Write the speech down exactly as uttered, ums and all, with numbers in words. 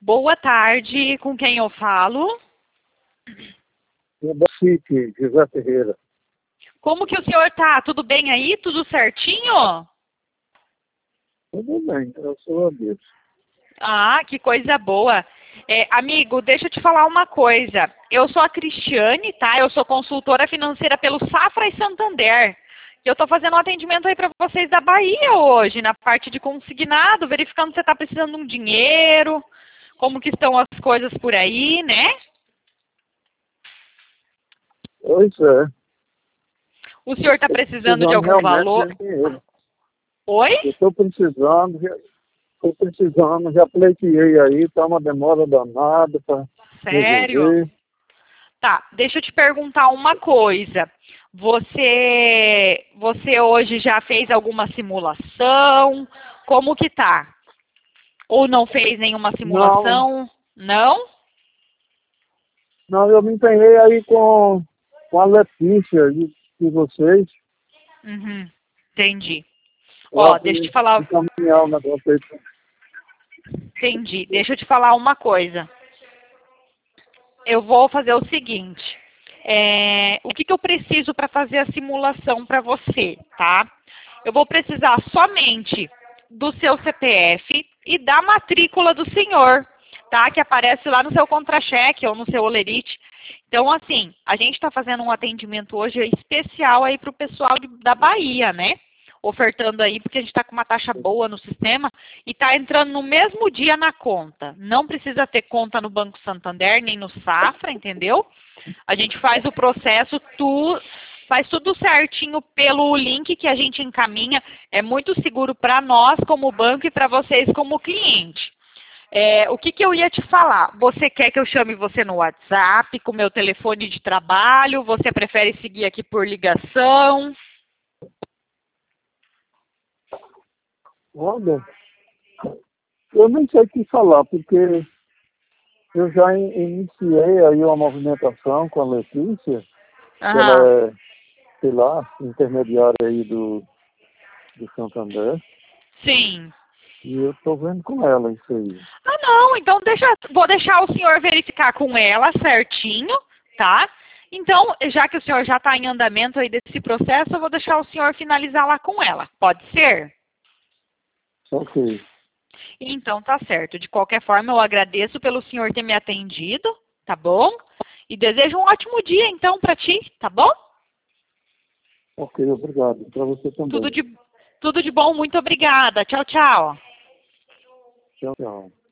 Boa tarde, com quem eu falo? É da C I C, José Ferreira. Como que o senhor tá? Tudo bem aí? Tudo certinho? Tudo bem, eu sou a Deus. Ah, que coisa boa. É, amigo, deixa eu te falar uma coisa. Eu sou a Cristiane, tá? Eu sou consultora financeira pelo Safra e Santander. E eu tô fazendo um atendimento aí para vocês da Bahia hoje, na parte de consignado, verificando se você tá precisando de um dinheiro, como que estão as coisas por aí, né? Pois é. O senhor tá Estou precisando de precisando algum realmente valor? de dinheiro. Oi? Eu estou precisando, estou precisando, já pleiteei aí, está uma demora danada para Sério? resolver. Tá, deixa eu te perguntar uma coisa. Você, você hoje já fez alguma simulação? Como que tá? Ou não fez nenhuma Não, simulação? Não? não, eu me empenhei aí com, com a Letícia de, de vocês. Uhum, entendi. Ela Ó, deixa eu foi te falar, encaminhar o negócio aí. entendi. Deixa eu te falar uma coisa. Eu vou fazer o seguinte. É, o que, que eu preciso para fazer a simulação para você, tá? Eu vou precisar somente do seu C P F e da matrícula do senhor, tá? Que aparece lá no seu contra-cheque ou no seu olerite. Então, assim, a gente está fazendo um atendimento hoje especial aí para o pessoal de- da Bahia, né? Ofertando aí, porque a gente está com uma taxa boa no sistema e está entrando no mesmo dia na conta. Não precisa ter conta no Banco Santander, nem no Safra, entendeu? A gente faz o processo, tu, faz tudo certinho pelo link que a gente encaminha. É muito seguro para nós como banco e para vocês como cliente. É, o que, que eu ia te falar? Você quer que eu chame você no WhatsApp, com meu telefone de trabalho? Você prefere seguir aqui por ligação? Olha, eu nem sei o que falar, porque eu já in- iniciei aí uma movimentação com a Letícia, que ela Aham. é, sei lá, intermediária aí do, do Santander, Sim. e eu estou vendo com ela isso aí. Ah, não, então deixa, vou deixar o senhor verificar com ela certinho, tá? Então, já que o senhor já está em andamento aí desse processo, eu vou deixar o senhor finalizar lá com ela. Pode ser? Ok, Então, tá certo. De qualquer forma, eu agradeço pelo senhor ter me atendido, tá bom? E desejo um ótimo dia, então, para ti, tá bom? ok, obrigado. Para você Tudo também. de, tudo de bom, muito obrigada. Tchau, tchau. Tchau, tchau.